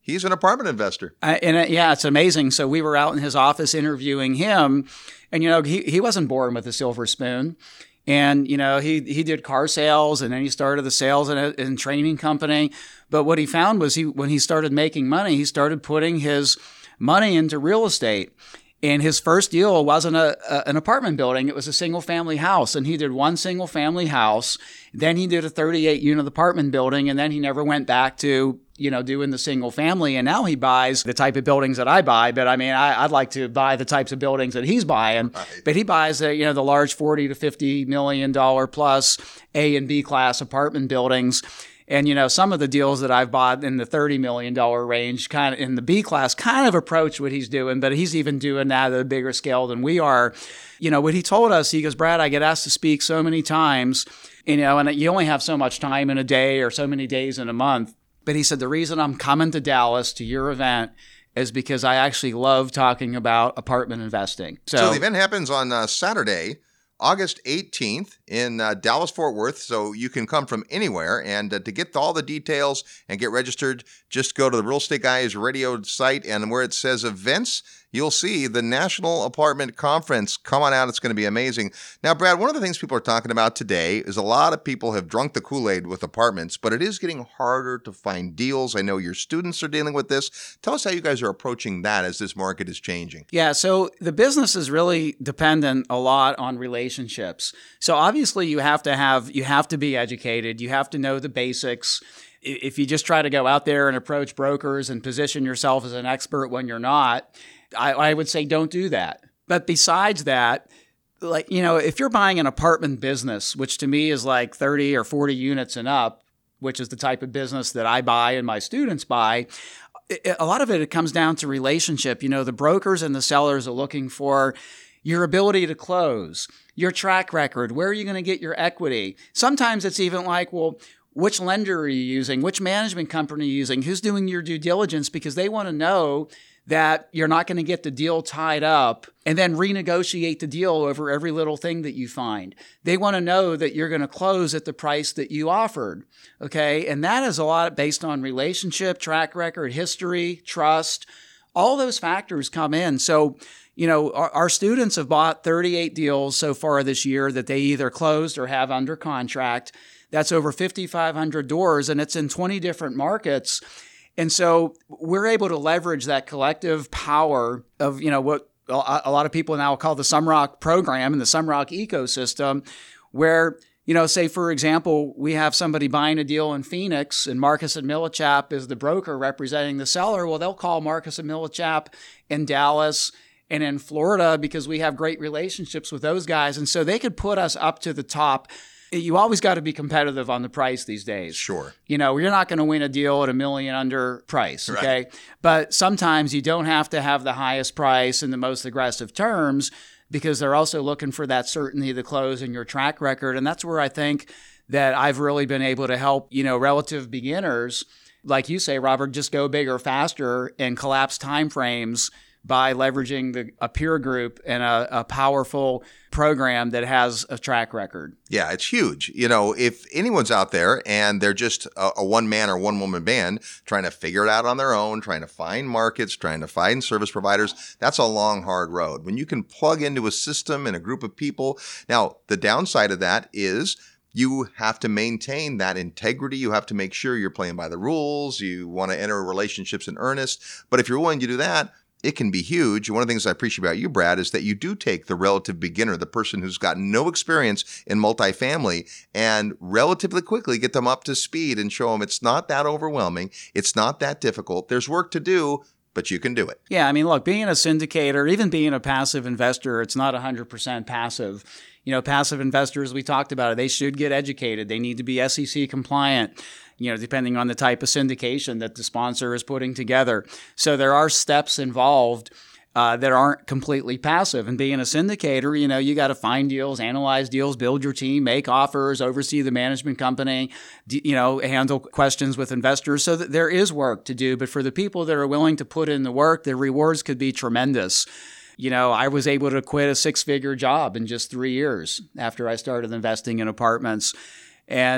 He's an apartment investor. Uh, and uh, yeah, it's amazing. So we were out in his office interviewing him, and, you know, he, he wasn't born with a silver spoon. And, you know, he, he did car sales, and then he started the sales and, and training company. But what he found was he when he started making money, he started putting his money into real estate. And his first deal wasn't a, a an apartment building. It was a single family house. And he did one single family house. Then he did a thirty-eight unit apartment building. And then he never went back to, you know, doing the single family. And now he buys the type of buildings that I buy. But I mean, I, I'd like to buy the types of buildings that he's buying. Right. But he buys, the, you know, the large forty to fifty million dollars plus A and B class apartment buildings. And, you know, some of the deals that I've bought in the thirty million dollars range, kind of in the B class, kind of approach what he's doing, but he's even doing that at a bigger scale than we are. You know, what he told us, he goes, Brad, I get asked to speak so many times, you know, and you only have so much time in a day or so many days in a month. But he said, the reason I'm coming to Dallas to your event is because I actually love talking about apartment investing. So, so the event happens on uh, Saturday, August eighteenth in uh, Dallas, Fort Worth. So you can come from anywhere. And uh, to get all the details and get registered, just go to the Real Estate Guys radio site, and where it says events, you'll see the National Apartment Conference. Come on out. It's going to be amazing. Now, Brad, one of the things people are talking about today is a lot of people have drunk the Kool-Aid with apartments, but it is getting harder to find deals. I know your students are dealing with this. Tell us how you guys are approaching that as this market is changing. Yeah, so the business is really dependent a lot on relationships. So obviously you have to have, you have to be educated. You have to know the basics. If you just try to go out there and approach brokers and position yourself as an expert when you're not, I, I would say don't do that. But besides that, like, you know, if you're buying an apartment business, which to me is like thirty or forty units and up, which is the type of business that I buy and my students buy, it, a lot of it, it comes down to relationship. You know, the brokers and the sellers are looking for your ability to close, your track record, where are you going to get your equity? Sometimes it's even like, well, which lender are you using? Which management company are you using? Who's doing your due diligence? Because they want to know that you're not going to get the deal tied up and then renegotiate the deal over every little thing that you find. They want to know that you're going to close at the price that you offered, okay? And that is a lot based on relationship, track record, history, trust. All those factors come in. So, you know, our, our students have bought thirty-eight deals so far this year that they either closed or have under contract. That's over fifty-five hundred doors, and it's in twenty different markets. And so we're able to leverage that collective power of, you know, what a lot of people now call the Sumrock program and the Sumrock ecosystem, where, you know, say, for example, we have somebody buying a deal in Phoenix and Marcus and Millichap is the broker representing the seller. Well, they'll call Marcus and Millichap in Dallas and in Florida because we have great relationships with those guys. And so they could put us up to the top. You always got to be competitive on the price these days. Sure. You know, you're not going to win a deal at a million under price, okay? Right. But sometimes you don't have to have the highest price and the most aggressive terms because they're also looking for that certainty to close in your track record. And that's where I think that I've really been able to help, you know, relative beginners, like you say, Robert, just go bigger, faster and collapse timeframes by leveraging the, a peer group and a, a powerful program that has a track record. Yeah, it's huge. You know, if anyone's out there and they're just a, a one-man or one-woman band trying to figure it out on their own, trying to find markets, trying to find service providers, that's a long, hard road. When you can plug into a system and a group of people. Now, the downside of that is you have to maintain that integrity. You have to make sure you're playing by the rules. You want to enter relationships in earnest. But if you're willing to do that, it can be huge. One of the things I appreciate about you, Brad, is that you do take the relative beginner, the person who's got no experience in multifamily, and relatively quickly get them up to speed and show them it's not that overwhelming. It's not that difficult. There's work to do, but you can do it. Yeah, I mean, look, being a syndicator, even being a passive investor, it's not one hundred percent passive. You know, passive investors, we talked about it, they should get educated. They need to be S E C compliant, you know, depending on the type of syndication that the sponsor is putting together. So there are steps involved uh, that aren't completely passive. And being a syndicator, you know, you got to find deals, analyze deals, build your team, make offers, oversee the management company, you know, handle questions with investors. So that there is work to do. But for the people that are willing to put in the work, the rewards could be tremendous. You know, I was able to quit a six-figure job in just three years after I started investing in apartments. And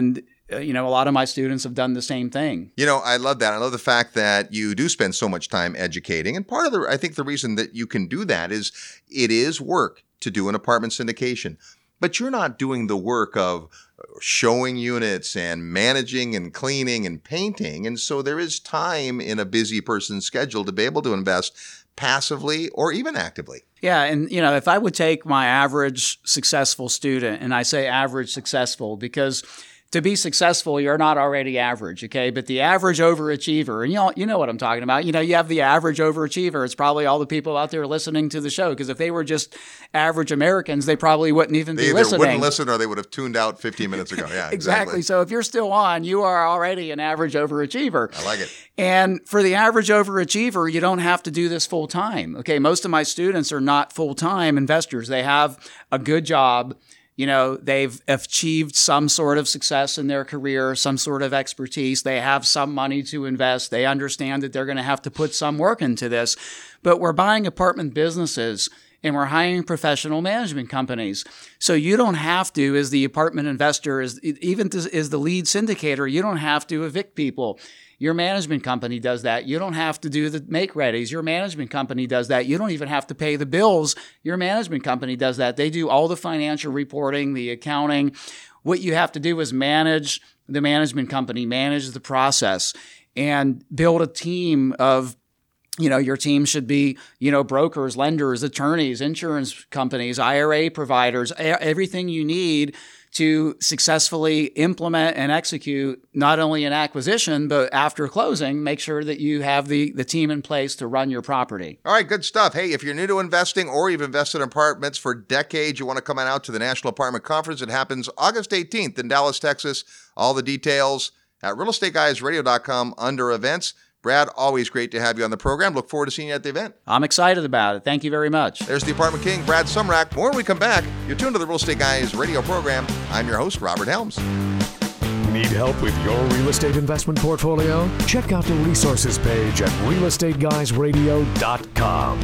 uh, you know, a lot of my students have done the same thing. You know, I love that. I love the fact that you do spend so much time educating. And part of the, I think the reason that you can do that is it is work to do an apartment syndication. But you're not doing the work of showing units and managing and cleaning and painting. And so there is time in a busy person's schedule to be able to invest passively or even actively. Yeah. And, you know, if I would take my average successful student, and I say average successful because to be successful, you're not already average, okay? But the average overachiever, and you know, you know what I'm talking about. You know, you have the average overachiever. It's probably all the people out there listening to the show, because if they were just average Americans, they probably wouldn't even they be either listening. Wouldn't listen, or they would have tuned out fifteen minutes ago. Yeah, exactly. Exactly. So if you're still on, you are already an average overachiever. I like it. And for the average overachiever, you don't have to do this full time. Okay, most of my students are not full time investors. They have a good job. You know, they've achieved some sort of success in their career, some sort of expertise. They have some money to invest. They understand that they're going to have to put some work into this. But we're buying apartment businesses and we're hiring professional management companies. So you don't have to, as the apartment investor, as, even as the lead syndicator, you don't have to evict people. Your management company does that. You don't have to do the make-readies. Your management company does that. You don't even have to pay the bills. Your management company does that. They do all the financial reporting, the accounting. What you have to do is manage the management company, manage the process, and build a team of, you know, your team should be, you know, brokers, lenders, attorneys, insurance companies, I R A providers, everything you need to successfully implement and execute not only an acquisition, but after closing, make sure that you have the, the team in place to run your property. All right, good stuff. Hey, if you're new to investing or you've invested in apartments for decades, you want to come on out to the National Apartment Conference. It happens August eighteenth in Dallas, Texas. All the details at real estate guys radio dot com under events. Brad, always great to have you on the program. Look forward to seeing you at the event. I'm excited about it. Thank you very much. There's the Apartment King, Brad Sumrak. More when we come back. You're tuned to the Real Estate Guys radio program. I'm your host, Robert Helms. Need help with your real estate investment portfolio? Check out the resources page at real estate guys radio dot com.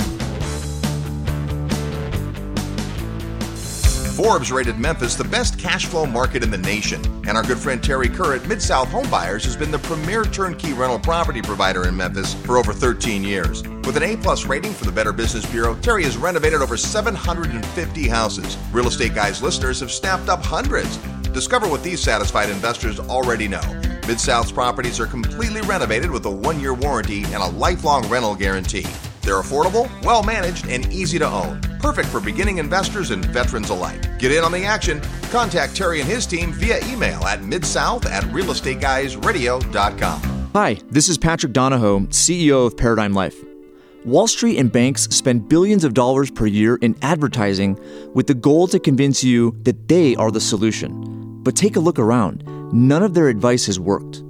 Forbes rated Memphis the best cash flow market in the nation. And our good friend Terry Kerr at Mid-South Homebuyers has been the premier turnkey rental property provider in Memphis for over thirteen years. With an A-plus rating from the Better Business Bureau, Terry has renovated over seven hundred fifty houses. Real Estate Guys listeners have snapped up hundreds. Discover what these satisfied investors already know. Mid-South's properties are completely renovated with a one-year warranty and a lifelong rental guarantee. They're affordable, well-managed, and easy to own. Perfect for beginning investors and veterans alike. Get in on the action. Contact Terry and his team via email at midsouth at real estate guys radio dot com. Hi, this is Patrick Donahoe, C E O of Paradigm Life. Wall Street and banks spend billions of dollars per year in advertising with the goal to convince you that they are the solution. But take a look around. None of their advice has worked.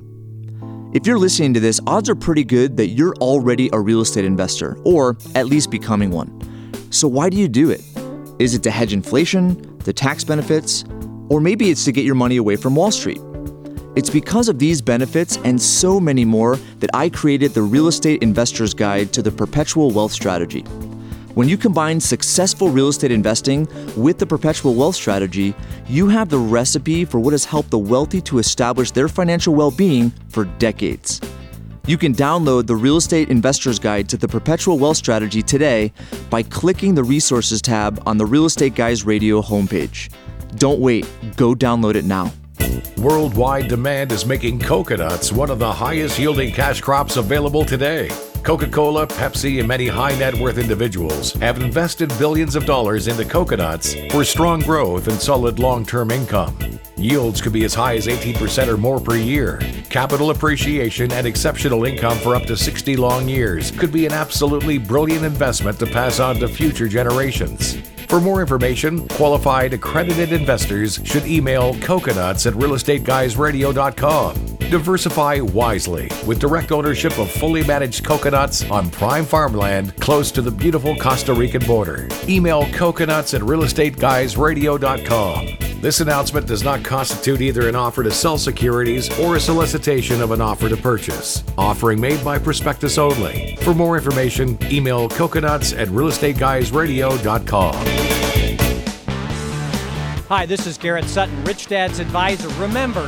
If you're listening to this, odds are pretty good that you're already a real estate investor, or at least becoming one. So why do you do it? Is it to hedge inflation, the tax benefits, or maybe it's to get your money away from Wall Street? It's because of these benefits and so many more that I created the Real Estate Investor's Guide to the Perpetual Wealth Strategy. When you combine successful real estate investing with the Perpetual Wealth Strategy, you have the recipe for what has helped the wealthy to establish their financial well-being for decades. You can download the Real Estate Investor's Guide to the Perpetual Wealth Strategy today by clicking the Resources tab on the Real Estate Guys Radio homepage. Don't wait, go download it now. Worldwide demand is making coconuts one of the highest yielding cash crops available today. Coca-Cola, Pepsi, and many high net worth individuals have invested billions of dollars into coconuts for strong growth and solid long-term income. Yields could be as high as eighteen percent or more per year. Capital appreciation and exceptional income for up to sixty long years could be an absolutely brilliant investment to pass on to future generations. For more information, qualified accredited investors should email coconuts at real estate guys radio dot com. Diversify wisely with direct ownership of fully managed coconuts on prime farmland close to the beautiful Costa Rican border. Email coconuts at real estate guys radio dot com. This announcement does not constitute either an offer to sell securities or a solicitation of an offer to purchase. Offering made by prospectus only. For more information, email coconuts at real estate guys radio dot com. Hi, this is Garrett Sutton, Rich Dad's advisor. Remember, equity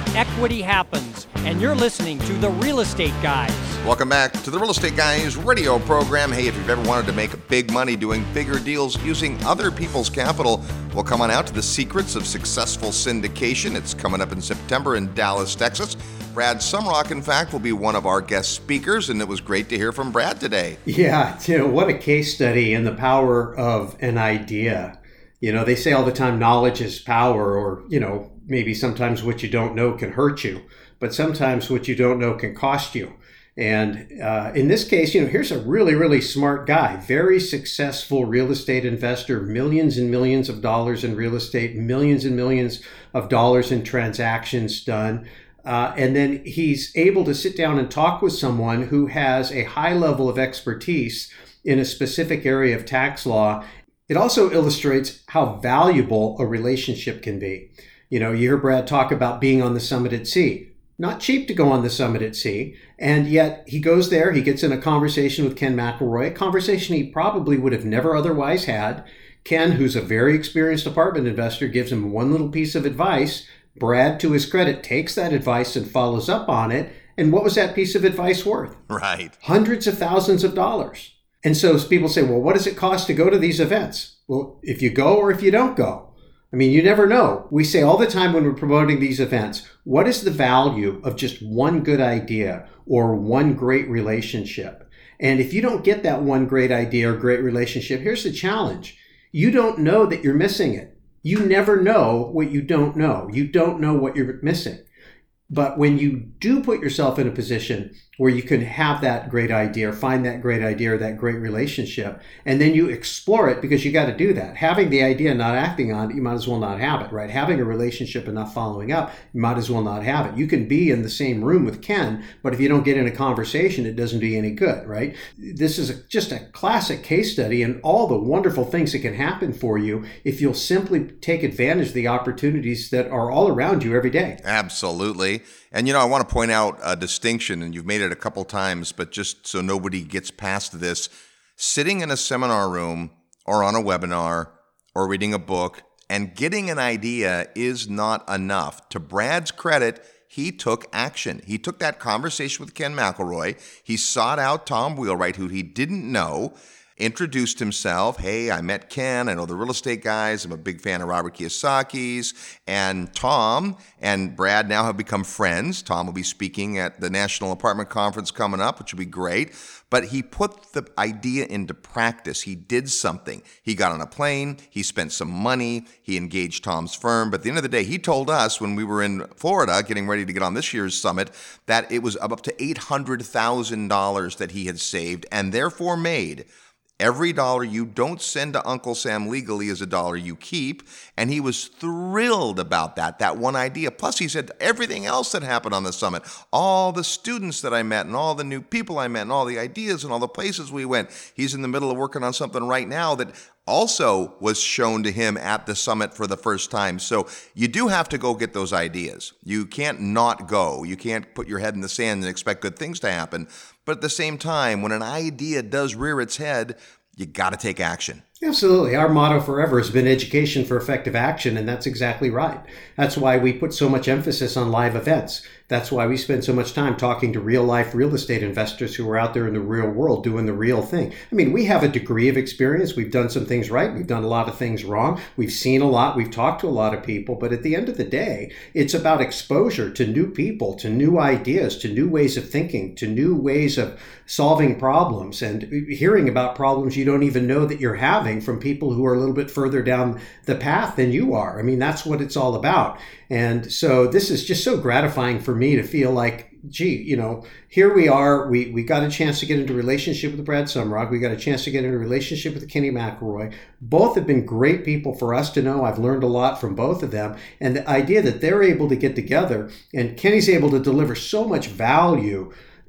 equity happens. And you're listening to The Real Estate Guys. Welcome back to the Real Estate Guys radio program. Hey, if you've ever wanted to make big money doing bigger deals using other people's capital, well, come on out to the Secrets of Successful Syndication. It's coming up in September in Dallas, Texas. Brad Sumrock, in fact, will be one of our guest speakers, and it was great to hear from Brad today. Yeah, you know, what a case study in the power of an idea. You know, they say all the time, knowledge is power, or, you know, maybe sometimes what you don't know can hurt you, but sometimes what you don't know can cost you. And uh, in this case, you know, here's a really, really smart guy, very successful real estate investor, millions and millions of dollars in real estate, millions and millions of dollars in transactions done. Uh, and then he's able to sit down and talk with someone who has a high level of expertise in a specific area of tax law. It also illustrates how valuable a relationship can be. You know, you hear Brad talk about being on the summit at sea. Not cheap to go on the summit at sea. And yet he goes there, he gets in a conversation with Ken McElroy, a conversation he probably would have never otherwise had. Ken, who's a very experienced apartment investor, gives him one little piece of advice. Brad, to his credit, takes that advice and follows up on it. And what was that piece of advice worth? Right. Hundreds of thousands of dollars. And so people say, well, what does it cost to go to these events? Well, if you go or if you don't go. I mean, you never know. We say all the time when we're promoting these events, what is the value of just one good idea or one great relationship? And if you don't get that one great idea or great relationship, here's the challenge. You don't know that you're missing it. You never know what you don't know. You don't know what you're missing. But when you do put yourself in a position where you can have that great idea, or find that great idea or that great relationship, and then you explore it, because you got to do that. Having the idea and not acting on it, you might as well not have it, right? Having a relationship and not following up, you might as well not have it. You can be in the same room with Ken, but if you don't get in a conversation, it doesn't do you any good, right? This is a, just a classic case study and all the wonderful things that can happen for you if you'll simply take advantage of the opportunities that are all around you every day. Absolutely. And, you know, I want to point out a distinction, and you've made it a couple times, but just so nobody gets past this, sitting in a seminar room or on a webinar or reading a book and getting an idea is not enough. To Brad's credit, he took action. He took that conversation with Ken McElroy. He sought out Tom Wheelwright, who he didn't know, introduced himself. Hey, I met Ken. I know the real estate guys. I'm a big fan of Robert Kiyosaki's. And Tom and Brad now have become friends. Tom will be speaking at the National Apartment Conference coming up, which will be great. But he put the idea into practice. He did something. He got on a plane. He spent some money. He engaged Tom's firm. But at the end of the day, he told us when we were in Florida getting ready to get on this year's summit that it was up to eight hundred thousand dollars that he had saved and therefore made. Every dollar you don't send to Uncle Sam legally is a dollar you keep. And he was thrilled about that, that one idea. Plus, he said everything else that happened on the summit, all the students that I met and all the new people I met and all the ideas and all the places we went. He's in the middle of working on something right now that also was shown to him at the summit for the first time. So you do have to go get those ideas. You can't not go. You can't put your head in the sand and expect good things to happen. But at the same time, when an idea does rear its head, you got to take action. Absolutely. Our motto forever has been education for effective action, and that's exactly right. That's why we put so much emphasis on live events. That's why we spend so much time talking to real-life real estate investors who are out there in the real world doing the real thing. I mean, we have a degree of experience. We've done some things right. We've done a lot of things wrong. We've seen a lot. We've talked to a lot of people. But at the end of the day, it's about exposure to new people, to new ideas, to new ways of thinking, to new ways of solving problems, and hearing about problems you don't even know that you're having from people who are a little bit further down the path than you are. I mean, that's what it's all about. And so this is just so gratifying for me to feel like, gee, you know, here we are. We we got a chance to get into a relationship with Brad Sumrock. We got a chance to get into a relationship with Kenny McElroy. Both have been great people for us to know. I've learned a lot from both of them. And the idea that they're able to get together and Kenny's able to deliver so much value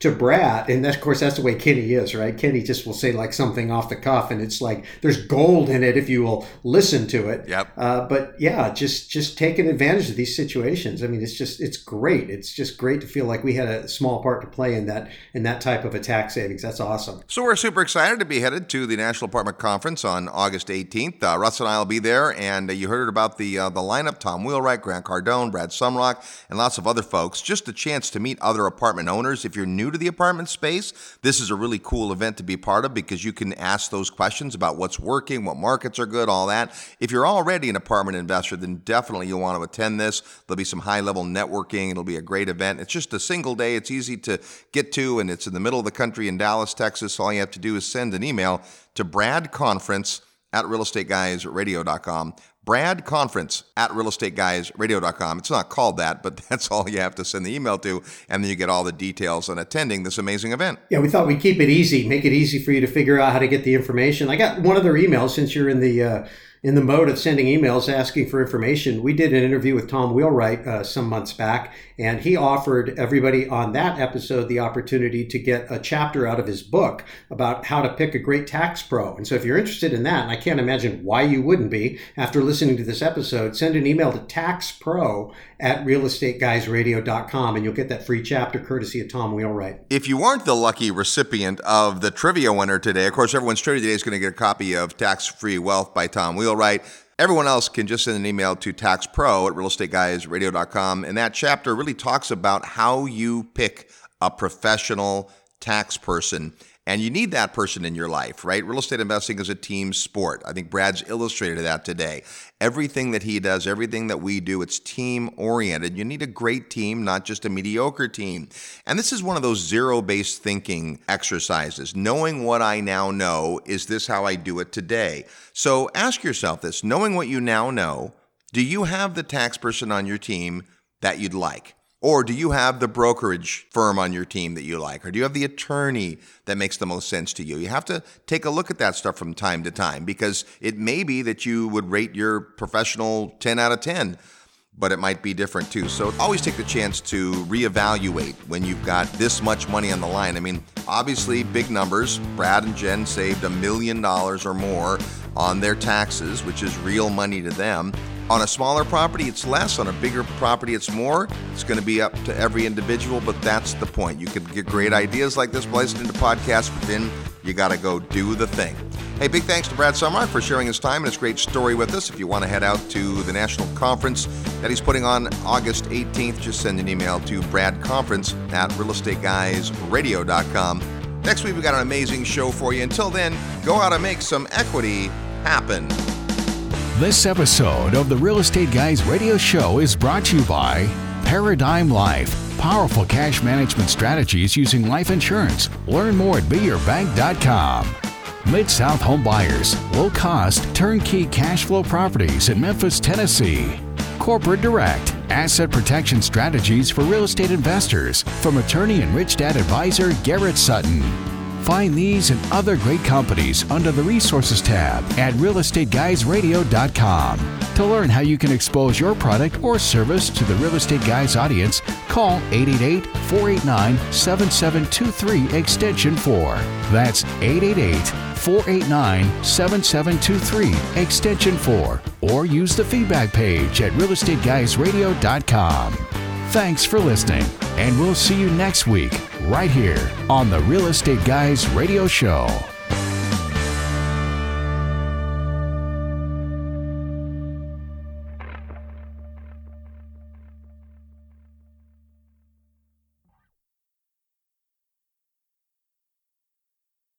to Brad, and that, of course, that's the way Kenny is, right? Kenny just will say like something off the cuff, and it's like there's gold in it if you will listen to it. Yep. Uh, but yeah, just just taking advantage of these situations. I mean, it's just it's great. It's just great to feel like we had a small part to play in that in that type of a tax savings. That's awesome. So we're super excited to be headed to the National Apartment Conference on August eighteenth. Uh, Russ and I will be there, and uh, you heard about the uh, the lineup: Tom Wheelwright, Grant Cardone, Brad Sumrock, and lots of other folks. Just a chance to meet other apartment owners. If you're new to the apartment space, this is a really cool event to be part of because you can ask those questions about what's working, what markets are good, all that. If you're already an apartment investor, then definitely you'll want to attend this. There'll be some high-level networking. It'll be a great event. It's just a single day. It's easy to get to, and it's in the middle of the country in Dallas, Texas. All you have to do is send an email to bradconference at real estate guys radio dot com. Brad Conference at real estate guys radio dot com. It's not called that, but that's all you have to send the email to, and then you get all the details on attending this amazing event. Yeah, we thought we'd keep it easy, make it easy for you to figure out how to get the information. I got one other email since you're in the uh, in the mode of sending emails asking for information. We did an interview with Tom Wheelwright uh, some months back, and he offered everybody on that episode the opportunity to get a chapter out of his book about how to pick a great tax pro. And so if you're interested in that, and I can't imagine why you wouldn't be after listening to this episode, send an email to taxpro at real estate guys radio dot com, and you'll get that free chapter courtesy of Tom Wheelwright. If you weren't the lucky recipient of the trivia winner today, of course, everyone's trivia today is going to get a copy of Tax-Free Wealth by Tom Wheelwright. Everyone else can just send an email to taxpro at real estate guys radio dot com, and that chapter really talks about how you pick a professional tax person. And you need that person in your life, right? Real estate investing is a team sport. I think Brad's illustrated that today. Everything that he does, everything that we do, it's team-oriented. You need a great team, not just a mediocre team. And this is one of those zero-based thinking exercises. Knowing what I now know, is this how I do it today? So ask yourself this. Knowing what you now know, do you have the tax person on your team that you'd like? Or do you have the brokerage firm on your team that you like? Or do you have the attorney that makes the most sense to you? You have to take a look at that stuff from time to time, because it may be that you would rate your professional ten out of ten, but it might be different too. So always take the chance to reevaluate when you've got this much money on the line. I mean, obviously big numbers. Brad and Jen saved a million dollars or more on their taxes, which is real money to them. On a smaller property, it's less. On a bigger property, it's more. It's going to be up to every individual, but that's the point. You can get great ideas like this by listening to podcasts, but then you got to go do the thing. Hey, big thanks to Brad Sumrock for sharing his time and his great story with us. If you want to head out to the national conference that he's putting on August eighteenth, just send an email to bradconference at real estate guys radio dot com. Next week, we've got an amazing show for you. Until then, go out and make some equity happen. This episode of the Real Estate Guys Radio Show is brought to you by Paradigm Life. Powerful cash management strategies using life insurance. Learn more at be your bank dot com. Mid-South Home Buyers. Low-cost, turnkey cash flow properties in Memphis, Tennessee. Corporate Direct. Asset protection strategies for real estate investors. From attorney and Rich Dad advisor Garrett Sutton. Find these and other great companies under the Resources tab at real estate guys radio dot com. To learn how you can expose your product or service to the Real Estate Guys audience, call eight eight eight, four eight nine, seven seven two three extension four. That's eight eight eight, four eight nine, seven seven two three extension four. Or use the feedback page at real estate guys radio dot com. Thanks for listening, and we'll see you next week right here on the Real Estate Guys Radio Show.